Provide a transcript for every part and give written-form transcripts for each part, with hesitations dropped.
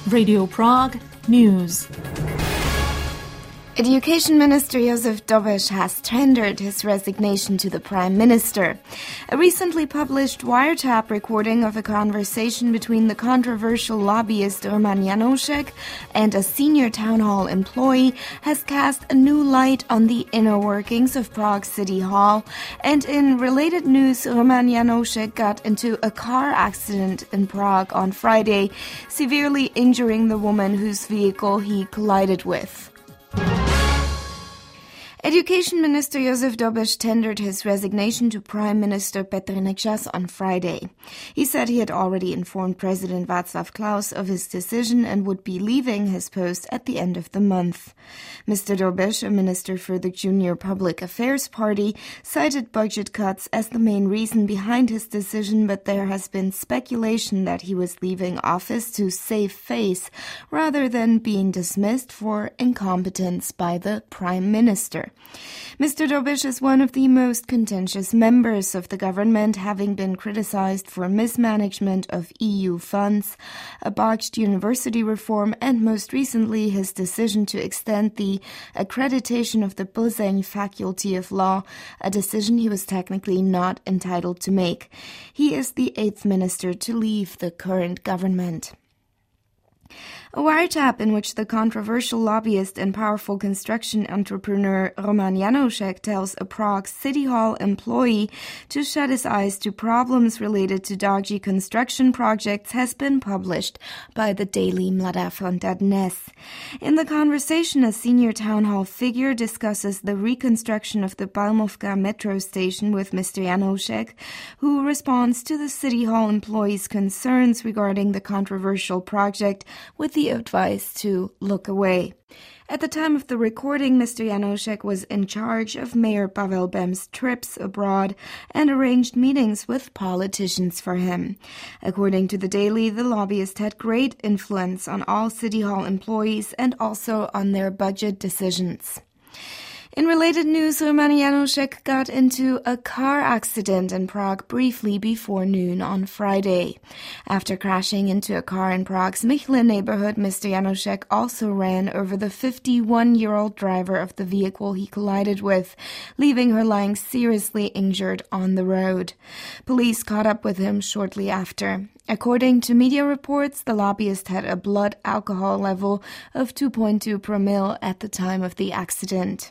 Radio Prague News. Education Minister Josef Dobeš has tendered his resignation to the Prime Minister. A recently published wiretap recording of a conversation between the controversial lobbyist Roman Janošek and a senior town hall employee has cast a new light on the inner workings of Prague City Hall. And in related news, Roman Janošek got into a car accident in Prague on Friday, severely injuring the woman whose vehicle he collided with. Education Minister Josef Dobeš tendered his resignation to Prime Minister Petr Nečas on Friday. He said he had already informed President Václav Klaus of his decision and would be leaving his post at the end of the month. Mr. Dobeš, a minister for the Junior Public Affairs Party, cited budget cuts as the main reason behind his decision, but there has been speculation that he was leaving office to save face rather than being dismissed for incompetence by the Prime Minister. Mr. Dobeš is one of the most contentious members of the government, having been criticized for mismanagement of EU funds, a botched university reform, and most recently his decision to extend the accreditation of the Plzeň Faculty of Law, a decision he was technically not entitled to make. He is the 8th minister to leave the current government. A wiretap in which the controversial lobbyist and powerful construction entrepreneur Roman Janošek tells a Prague City Hall employee to shut his eyes to problems related to dodgy construction projects has been published by the daily Mladá Fronta Dnes. In the conversation, a senior town hall figure discusses the reconstruction of the Balmovka metro station with Mr. Janošek, who responds to the City Hall employee's concerns regarding the controversial project with the advice to look away. At the time of the recording, Mr. Janošek was in charge of Mayor Pavel Bem's trips abroad and arranged meetings with politicians for him. According to the Daily, the lobbyist had great influence on all City Hall employees and also on their budget decisions. In related news, Roman Janošek got into a car accident in Prague briefly before noon on Friday. After crashing into a car in Prague's Michle neighborhood, Mr. Janošek also ran over the 51-year-old driver of the vehicle he collided with, leaving her lying seriously injured on the road. Police caught up with him shortly after. According to media reports, the lobbyist had a blood alcohol level of 2.2 promille at the time of the accident.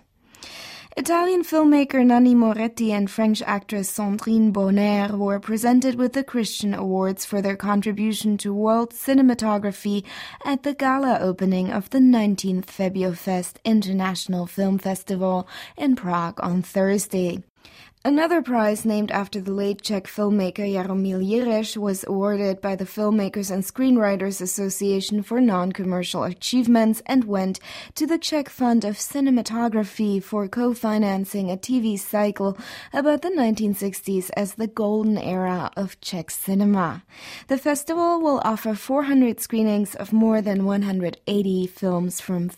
Italian filmmaker Nanni Moretti and French actress Sandrine Bonnaire were presented with the Christian Awards for their contribution to world cinematography at the gala opening of the 19th Febiofest International Film Festival in Prague on Thursday. Another prize named after the late Czech filmmaker Jaromír Jireš was awarded by the Filmmakers and Screenwriters Association for non-commercial achievements and went to the Czech Fund of Cinematography for co-financing a TV cycle about the 1960s as the golden era of Czech cinema. The festival will offer 400 screenings of more than 180 films from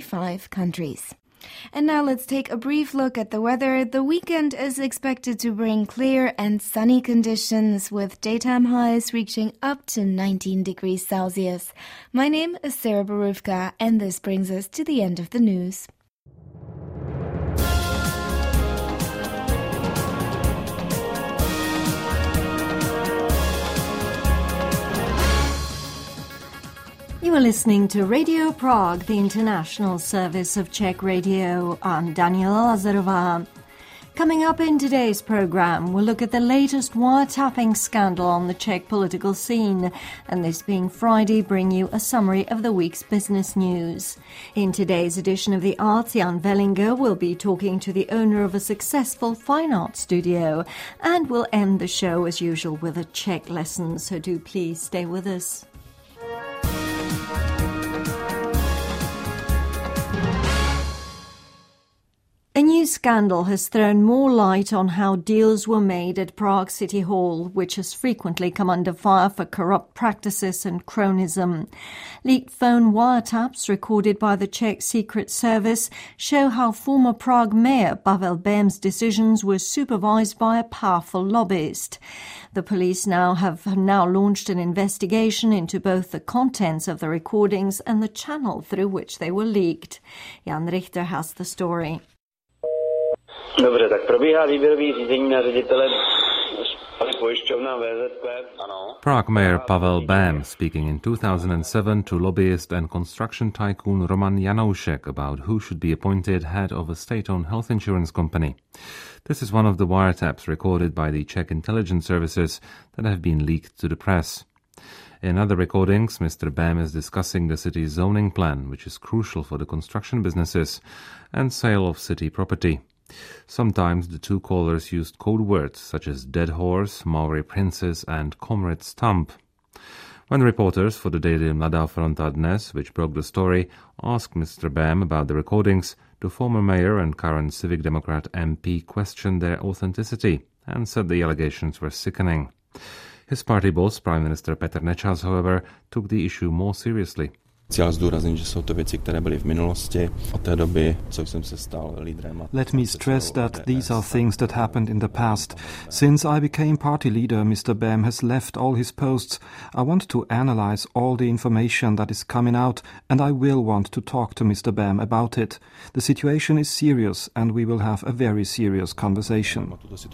55 countries. And now let's take a brief look at the weather. The weekend is expected to bring clear and sunny conditions with daytime highs reaching up to 19 degrees Celsius. My name is Sarah Boruvka, and this brings us to the end of the news. You are listening to Radio Prague, the international service of Czech radio. I'm Daniela Lazarová. Coming up in today's program, we'll look at the latest wiretapping scandal on the Czech political scene, and this being Friday, bring you a summary of the week's business news. In today's edition of The Arts, Jan Wellinger will be talking to the owner of a successful fine art studio, and we'll end the show as usual with a Czech lesson, so do please stay with us. A new scandal has thrown more light on how deals were made at Prague City Hall, which has frequently come under fire for corrupt practices and cronyism. Leaked phone wiretaps recorded by the Czech Secret Service show how former Prague Mayor Pavel Bém's decisions were supervised by a powerful lobbyist. The police have now launched an investigation into both the contents of the recordings and the channel through which they were leaked. Jan Richter has the story. Dobře, tak probíhá výběrový řízení na ředitele pojišťovna VZP. Prague Mayor Pavel Bém speaking in 2007 to lobbyist and construction tycoon Roman Janoušek about who should be appointed head of a state-owned health insurance company. This is one of the wiretaps recorded by the Czech intelligence services that have been leaked to the press. In other recordings, Mr. Bém is discussing the city's zoning plan, which is crucial for the construction businesses, and sale of city property. Sometimes the two callers used code words such as dead horse, Maori princess and comrade stump. When reporters for the daily Mladá Fronta Dnes, which broke the story, asked Mr. Bém about the recordings, the former mayor and current Civic Democrat MP questioned their authenticity and said the allegations were sickening. His party boss, Prime Minister Petr Nečas, however, took the issue more seriously. Let me stress that these are things that happened in the past. Since I became party leader, Mr. Bém has left all his posts. I want to analyze all the information that is coming out, and I will want to talk to Mr. Bém about it. The situation is serious, and we will have a very serious conversation.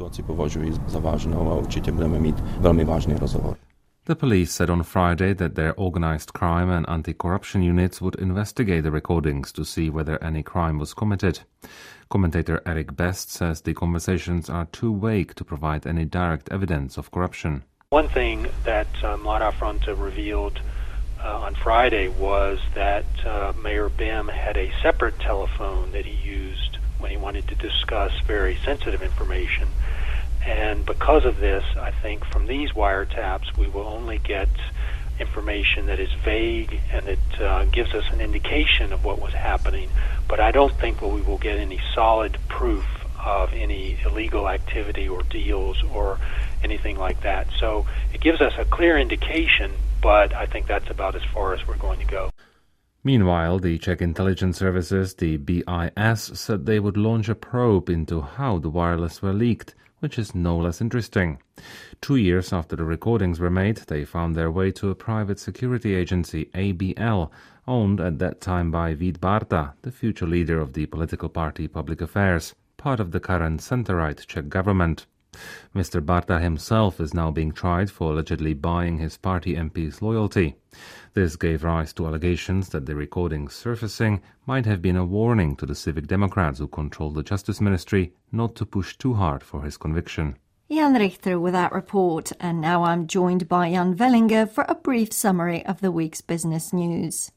The police said on Friday that their organized crime and anti-corruption units would investigate the recordings to see whether any crime was committed. Commentator Eric Best says the conversations are too vague to provide any direct evidence of corruption. One thing that Mladá Fronta revealed on Friday was that Mayor Bém had a separate telephone that he used when he wanted to discuss very sensitive information. And because of this, I think from these wiretaps, we will only get information that is vague and that gives us an indication of what was happening. But I don't think we will get any solid proof of any illegal activity or deals or anything like that. So it gives us a clear indication, but I think that's about as far as we're going to go. Meanwhile, the Czech intelligence services, the BIS, said they would launch a probe into how the wireless were leaked, which is no less interesting. 2 years after the recordings were made, they found their way to a private security agency, ABL, owned at that time by Vít Barta, the future leader of the political party Public Affairs, part of the current center-right Czech government. Mr. Barta himself is now being tried for allegedly buying his party MP's loyalty. This gave rise to allegations that the recordings surfacing might have been a warning to the Civic Democrats who control the Justice Ministry not to push too hard for his conviction. Jan Richter with that report, and now I'm joined by Jan Vellinger for a brief summary of the week's business news.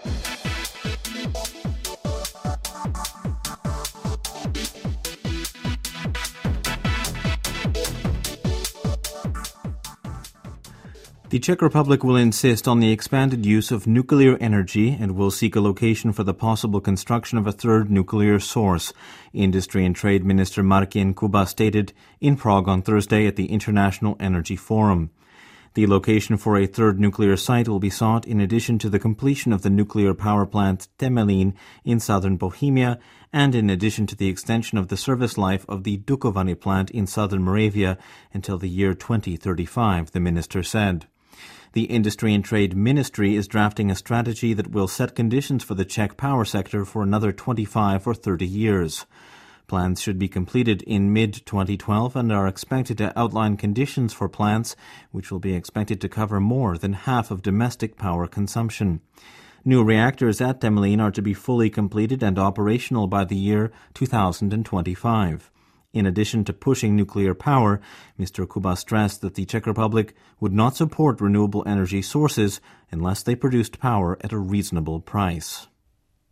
The Czech Republic will insist on the expanded use of nuclear energy and will seek a location for the possible construction of a third nuclear source, Industry and Trade Minister Martin Kuba stated in Prague on Thursday at the International Energy Forum. The location for a third nuclear site will be sought in addition to the completion of the nuclear power plant Temelín in southern Bohemia and in addition to the extension of the service life of the Dukovany plant in southern Moravia until the year 2035, the minister said. The Industry and Trade Ministry is drafting a strategy that will set conditions for the Czech power sector for another 25 or 30 years. Plans should be completed in mid-2012 and are expected to outline conditions for plants which will be expected to cover more than half of domestic power consumption. New reactors at Temelín are to be fully completed and operational by the year 2025. In addition to pushing nuclear power, Mr. Kuba stressed that the Czech Republic would not support renewable energy sources unless they produced power at a reasonable price.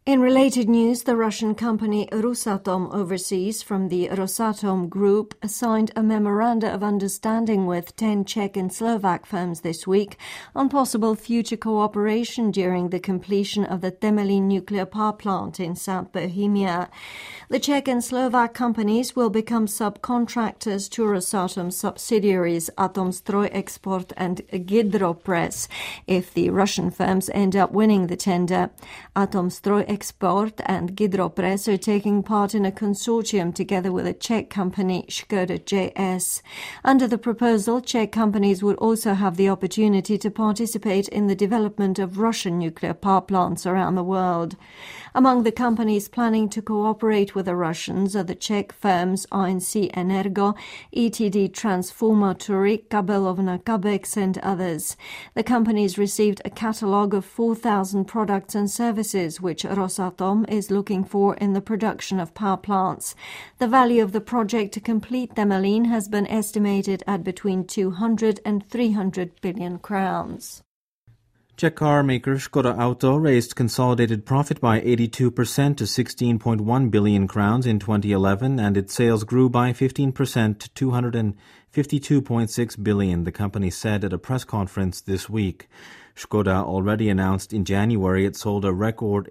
In related news, the Russian company Rosatom Overseas from the Rosatom Group signed a memoranda of understanding with 10 Czech and Slovak firms this week on possible future cooperation during the completion of the Temelín nuclear power plant in South Bohemia. The Czech and Slovak companies will become subcontractors to Rosatom subsidiaries Atomstrojexport and Gidropress if the Russian firms end up winning the tender. Atomstrojexport and Gidropress are taking part in a consortium together with a Czech company, Škoda JS. Under the proposal, Czech companies would also have the opportunity to participate in the development of Russian nuclear power plants around the world. Among the companies planning to cooperate with the Russians are the Czech firms INC Energo, ETD Transformatory, Kabelovna Kabex and others. The companies received a catalogue of 4,000 products and services which Rosatom is looking for in the production of power plants. The value of the project to complete Temelín has been estimated at between 200 and 300 billion crowns. Czech car maker Škoda Auto raised consolidated profit by 82% to 16.1 billion crowns in 2011, and its sales grew by 15% to 252.6 billion, the company said at a press conference this week. Škoda already announced in January it sold a record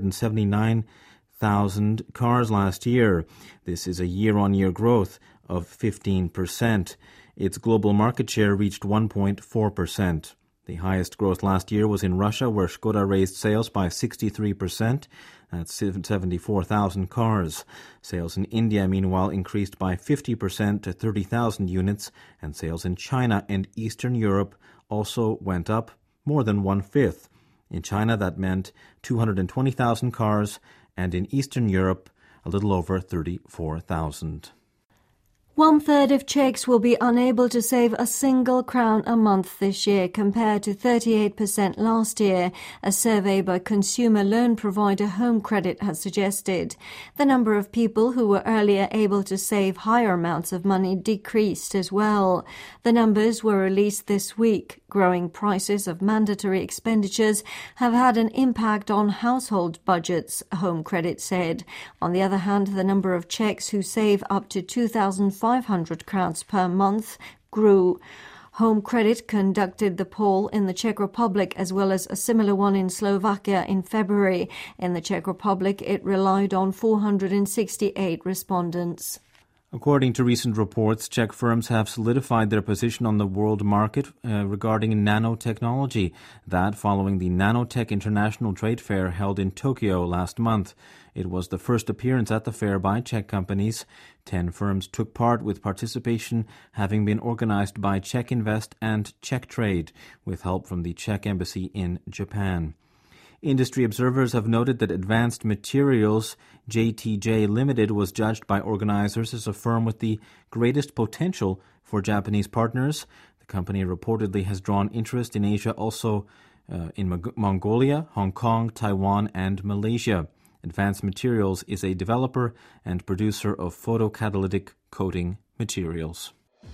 879,000 cars last year. This is a year-on-year growth of 15%. Its global market share reached 1.4%. The highest growth last year was in Russia, where Škoda raised sales by 63%. That's 74,000 cars. Sales in India, meanwhile, increased by 50% to 30,000 units, and sales in China and Eastern Europe also went up more than one-fifth. In China, that meant 220,000 cars, and in Eastern Europe, a little over 34,000. 1/3 of Czechs will be unable to save a single crown a month this year compared to 38% last year, a survey by consumer loan provider Home Credit has suggested. The number of people who were earlier able to save higher amounts of money decreased as well. The numbers were released this week. Growing prices of mandatory expenditures have had an impact on household budgets, Home Credit said. On the other hand, the number of Czechs who save up to 2,500 crowns per month grew. Home Credit conducted the poll in the Czech Republic as well as a similar one in Slovakia in February. In the Czech Republic, it relied on 468 respondents. According to recent reports, Czech firms have solidified their position on the world market regarding nanotechnology. That following the Nanotech International Trade Fair held in Tokyo last month. It was the first appearance at the fair by Czech companies. 10 firms took part, with participation having been organized by Czech Invest and Czech Trade, with help from the Czech Embassy in Japan. Industry observers have noted that Advanced Materials JTJ Limited was judged by organizers as a firm with the greatest potential for Japanese partners. The company reportedly has drawn interest in Asia, also in Mongolia, Hong Kong, Taiwan, and Malaysia. Advanced Materials is a developer and producer of photocatalytic coating materials.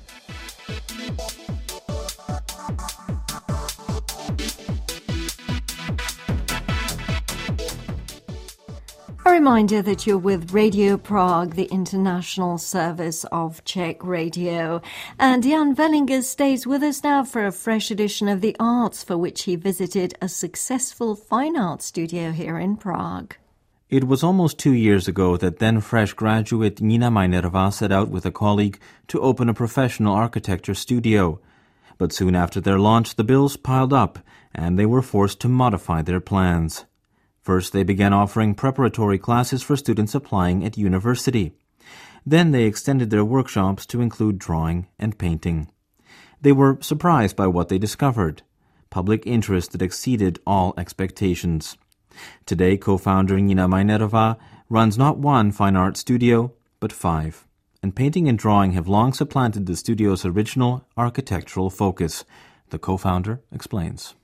A reminder that you're with Radio Prague, the international service of Czech radio. And Jan Wellinger stays with us now for a fresh edition of The Arts, for which he visited a successful fine art studio here in Prague. It was almost 2 years ago that then-fresh graduate Nina Majnerová set out with a colleague to open a professional architecture studio. But soon after their launch, the bills piled up, and they were forced to modify their plans. First, they began offering preparatory classes for students applying at university. Then they extended their workshops to include drawing and painting. They were surprised by what they discovered: public interest that exceeded all expectations. Today, co-founder Nina Majnerová runs not one fine art studio, but 5. And painting and drawing have long supplanted the studio's original architectural focus. The co-founder explains.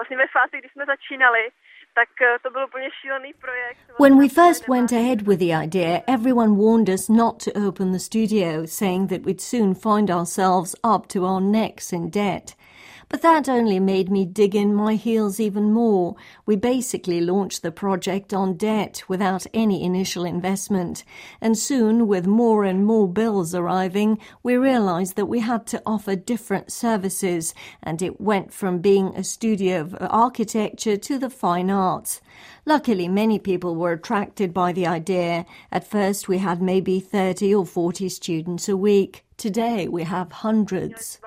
When we first went ahead with the idea, everyone warned us not to open the studio, saying that we'd soon find ourselves up to our necks in debt. But that only made me dig in my heels even more. We basically launched the project on debt without any initial investment. And soon, with more and more bills arriving, we realized that we had to offer different services, and it went from being a studio of architecture to the fine arts. Luckily, many people were attracted by the idea. At first, we had maybe 30 or 40 students a week. Today, we have hundreds.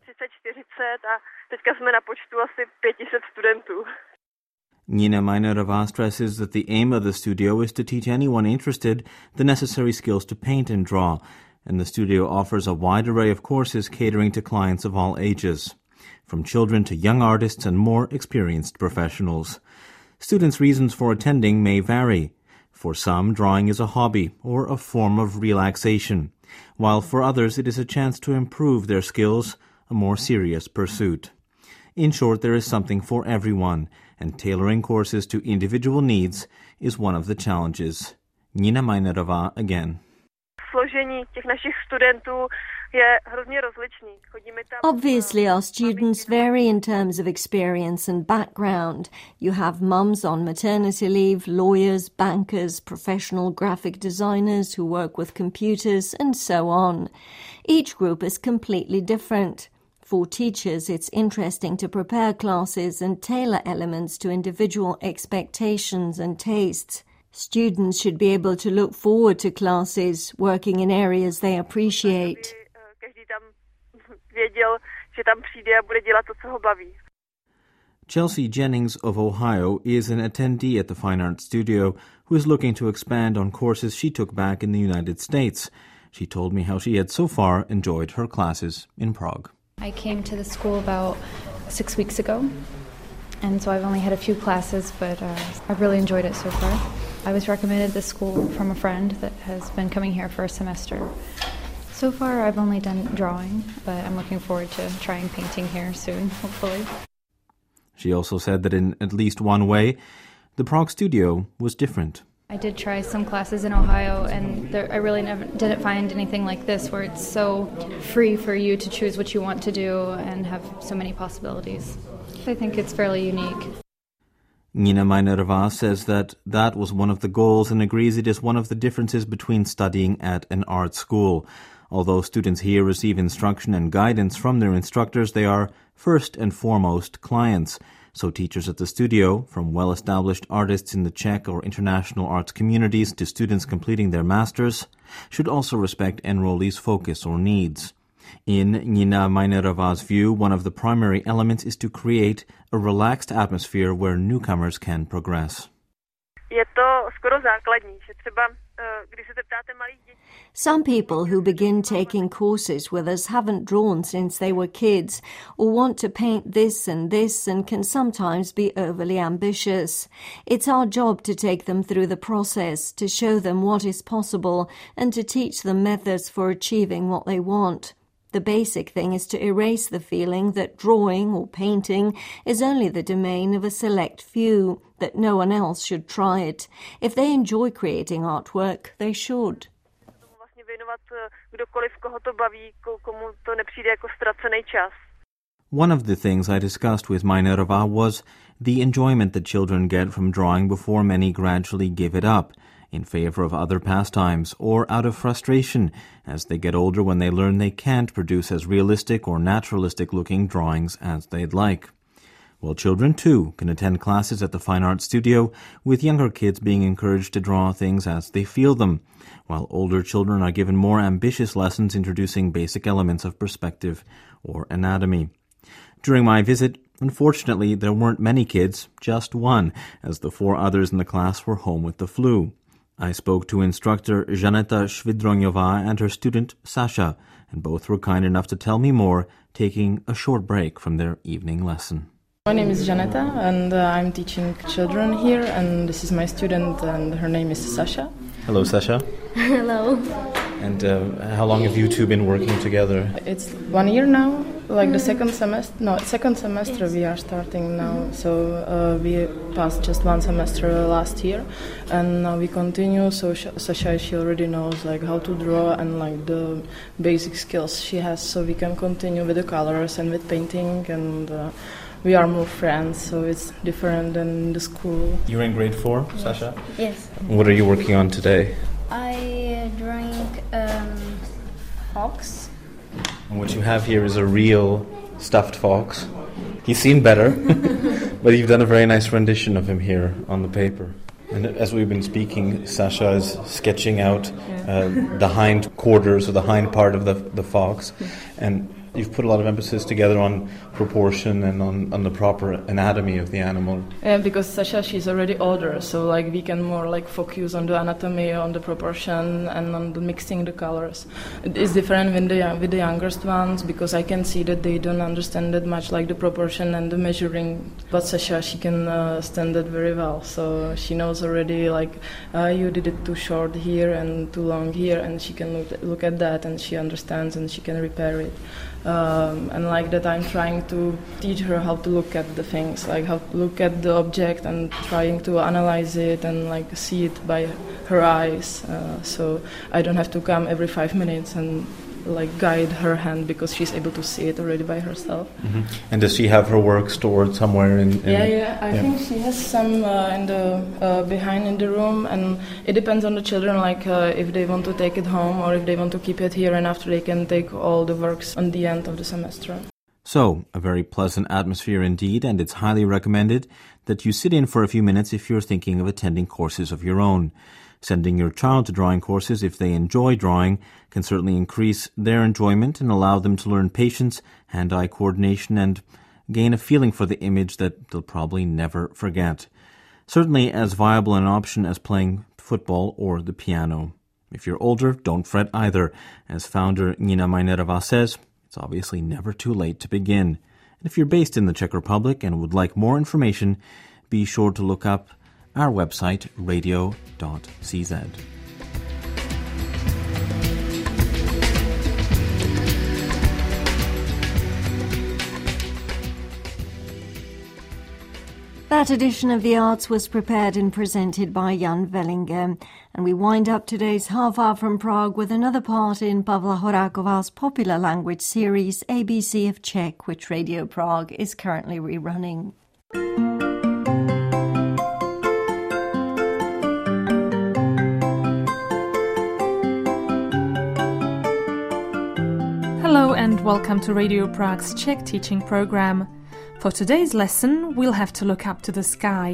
Nina Meinerová stresses that the aim of the studio is to teach anyone interested the necessary skills to paint and draw, and the studio offers a wide array of courses catering to clients of all ages, from children to young artists and more experienced professionals. Students' reasons for attending may vary. For some, drawing is a hobby or a form of relaxation, while for others it is a chance to improve their skills, a more serious pursuit. In short, there is something for everyone, and tailoring courses to individual needs is one of the challenges. Nina Meinerová again. Obviously, our students vary in terms of experience and background. You have mums on maternity leave, lawyers, bankers, professional graphic designers who work with computers, and so on. Each group is completely different. For teachers, it's interesting to prepare classes and tailor elements to individual expectations and tastes. Students should be able to look forward to classes, working in areas they appreciate. Chelsea Jennings of Ohio is an attendee at the Fine Arts Studio who is looking to expand on courses she took back in the United States. She told me how she had so far enjoyed her classes in Prague. I came to the school about 6 weeks ago, and so I've only had a few classes, but I've really enjoyed it so far. I was recommended this school from a friend that has been coming here for a semester. So far, I've only done drawing, but I'm looking forward to trying painting here soon, hopefully. She also said that in at least one way, the Prague studio was different. I did try some classes in Ohio, and I really didn't find anything like this, where it's so free for you to choose what you want to do and have so many possibilities. I think it's fairly unique. Nina Meinerová says that was one of the goals and agrees it is one of the differences between studying at an art school. Although students here receive instruction and guidance from their instructors, they are first and foremost clients. So teachers at the studio, from well-established artists in the Czech or international arts communities to students completing their masters, should also respect enrollees' focus or needs. In Nina Meinerová's view, one of the primary elements is to create a relaxed atmosphere where newcomers can progress. Some people who begin taking courses with us haven't drawn since they were kids, or want to paint this and can sometimes be overly ambitious. It's our job to take them through the process, to show them what is possible, and to teach them methods for achieving what they want. The basic thing is to erase the feeling that drawing or painting is only the domain of a select few, that no one else should try it. If they enjoy creating artwork, they should. One of the things I discussed with Meinerová was the enjoyment that children get from drawing before many gradually give it up in favor of other pastimes, or out of frustration as they get older when they learn they can't produce as realistic or naturalistic-looking drawings as they'd like. Well, children, too, can attend classes at the Fine Arts Studio, with younger kids being encouraged to draw things as they feel them, while older children are given more ambitious lessons introducing basic elements of perspective or anatomy. During my visit, unfortunately, there weren't many kids, just one, as the 4 others in the class were home with the flu. I spoke to instructor Žaneta Švidroňová and her student Sasha, and both were kind enough to tell me more, taking a short break from their evening lesson. My name is Žaneta, and I'm teaching children here, and this is my student, and her name is Sasha. Hello, Sasha. Hello. And how long have you two been working together? It's 1 year now. Like the second semester we are starting now. So we passed just one semester last year, and now we continue. So Sasha, she already knows like how to draw and like the basic skills she has. So we can continue with the colors and with painting, and we are more friends. So it's different than the school. You're in grade 4, Sasha? Yes. What are you working on today? I drank fox. And what you have here is a real stuffed fox. He's seen better, but you've done a very nice rendition of him here on the paper. And as we've been speaking, Sasha is sketching out the hind quarters or the hind part of the fox. And you've put a lot of emphasis together on proportion and on the proper anatomy of the animal. Yeah, because Sasha, she's already older, so like we can more like focus on the anatomy, on the proportion, and on the mixing the colors. It is different with the youngest ones, because I can see that they don't understand that much, like the proportion and the measuring. But Sasha, she can stand it very well, so she knows already like you did it too short here and too long here, and she can look at that and she understands and she can repair it. And like that, I'm trying to teach her how to look at the things, like how to look at the object and trying to analyze it and like see it by her eyes. So I don't have to come every 5 minutes and like guide her hand, because she's able to see it already by herself. Mm-hmm. And does she have her work stored somewhere in I think she has some in the behind in the room, and it depends on the children, like if they want to take it home or if they want to keep it here, and after they can take all the works on the end of the semester. So, a very pleasant atmosphere indeed, and it's highly recommended that you sit in for a few minutes if you're thinking of attending courses of your own. Sending your child to drawing courses, if they enjoy drawing, can certainly increase their enjoyment and allow them to learn patience, hand-eye coordination, and gain a feeling for the image that they'll probably never forget. Certainly as viable an option as playing football or the piano. If you're older, don't fret either. As founder Nina Majnerová says, it's obviously never too late to begin. And if you're based in the Czech Republic and would like more information, be sure to look up our website, radio.cz. That edition of The Arts was prepared and presented by Jan Wellinger. And we wind up today's Half Hour from Prague with another part in Pavla Horáková's popular language series ABC of Czech, which Radio Prague is currently rerunning. Hello and welcome to Radio Prague's Czech teaching program. For today's lesson, we'll have to look up to the sky.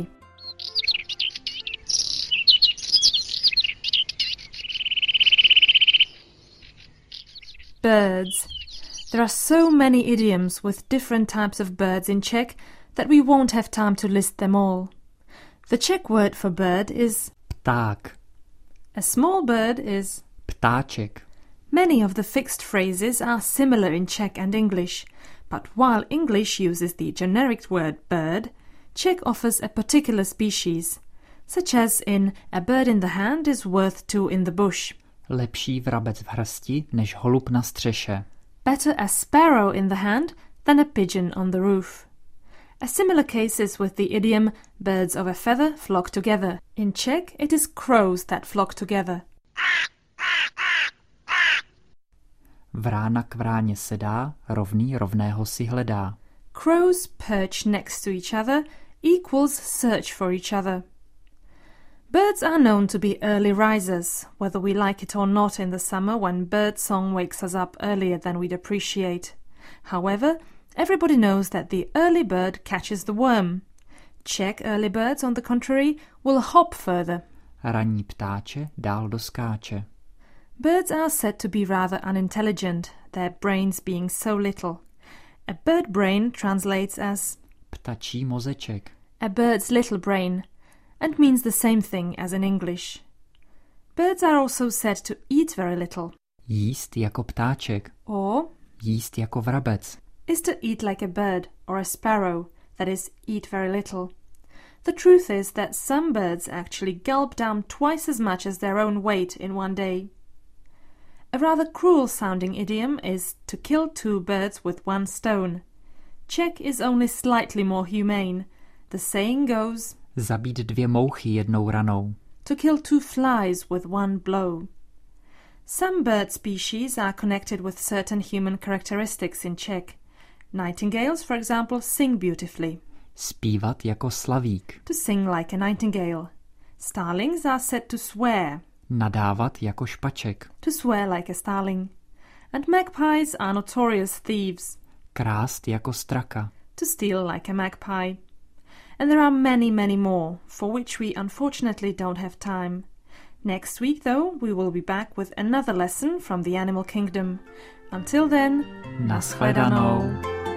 Birds. There are so many idioms with different types of birds in Czech that we won't have time to list them all. The Czech word for bird is pták. A small bird is ptáček. Many of the fixed phrases are similar in Czech and English, but while English uses the generic word bird, Czech offers a particular species, such as in a bird in the hand is worth two in the bush. Lepší vrabec v hrsti než holub na střeše. Better a sparrow in the hand than a pigeon on the roof. A similar case is with the idiom birds of a feather flock together. In Czech, it is crows that flock together. Vrána k vráně sedá, rovný rovného si hledá. Crows perch next to each other equals search for each other. Birds are known to be early risers, whether we like it or not in the summer when bird song wakes us up earlier than we'd appreciate. However, everybody knows that the early bird catches the worm. Czech early birds, on the contrary, will hop further. Ranní ptáče dál doskáče. Birds are said to be rather unintelligent, their brains being so little. A bird brain translates as ptačí mozeček. A bird's little brain, and means the same thing as in English. Birds are also said to eat very little. Jíst jako ptáček. Or jíst jako vrabec. Is to eat like a bird or a sparrow, that is, eat very little. The truth is that some birds actually gulp down twice as much as their own weight in one day. A rather cruel-sounding idiom is to kill 2 birds with 1 stone. Czech is only slightly more humane. The saying goes, zabít 2 mouchy jednou ranou. To kill 2 flies with 1 blow. Some bird species are connected with certain human characteristics in Czech. Nightingales, for example, sing beautifully. Zpívat jako slavík. To sing like a nightingale. Starlings are said to swear. Nadávat jako špaček. To swear like a starling. And magpies are notorious thieves. Krást jako straka. To steal like a magpie. And there are many, many more, for which we unfortunately don't have time. Next week, though, we will be back with another lesson from the animal kingdom. Until then, nashledanou.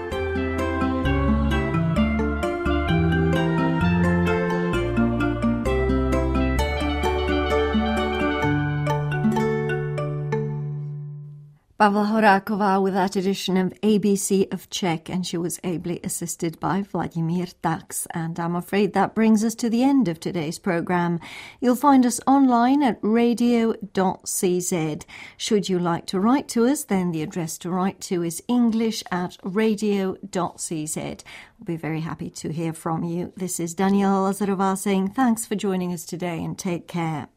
Pavla Horáková with that edition of ABC of Czech, and she was ably assisted by Vladimír Tax. And I'm afraid that brings us to the end of today's programme. You'll find us online at radio.cz. Should you like to write to us, then the address to write to is english@radio.cz. We'll be very happy to hear from you. This is Daniela Lazarová saying thanks for joining us today and take care.